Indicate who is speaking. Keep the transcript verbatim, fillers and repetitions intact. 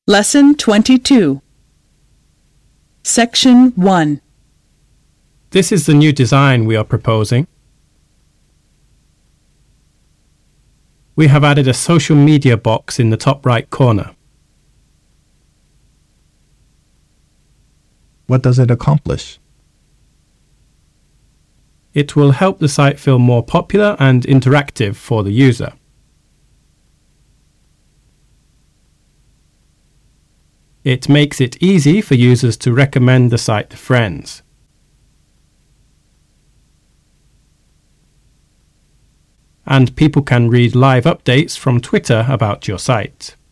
Speaker 1: Lesson twenty-two. Section one.
Speaker 2: This is the new design we are proposing. We have added a social media box in the top right corner.
Speaker 3: What does it accomplish?
Speaker 2: It will help the site feel more popular and interactive for the user. It makes it easy for users to recommend the site to friends. And people can read live updates from Twitter about your site.